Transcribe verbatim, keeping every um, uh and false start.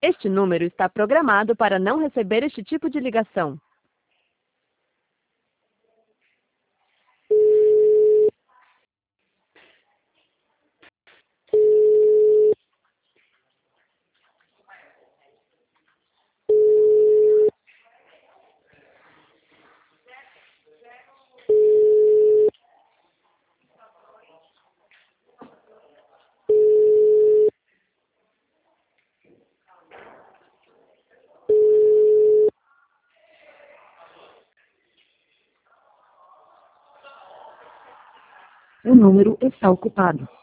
Este número está programado para não receber este tipo de ligação. O número está ocupado.